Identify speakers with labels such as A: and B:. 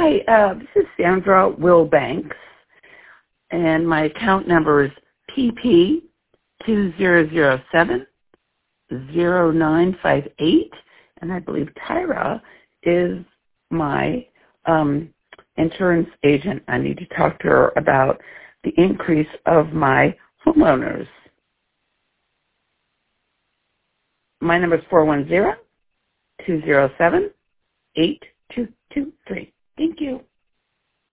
A: Hi, this is Sandra Wilbanks, and my account number is PP20070958, and I believe Tyra is my insurance agent. I need to talk to her about the increase of my homeowners. My number is 410-207-8223. Thank you.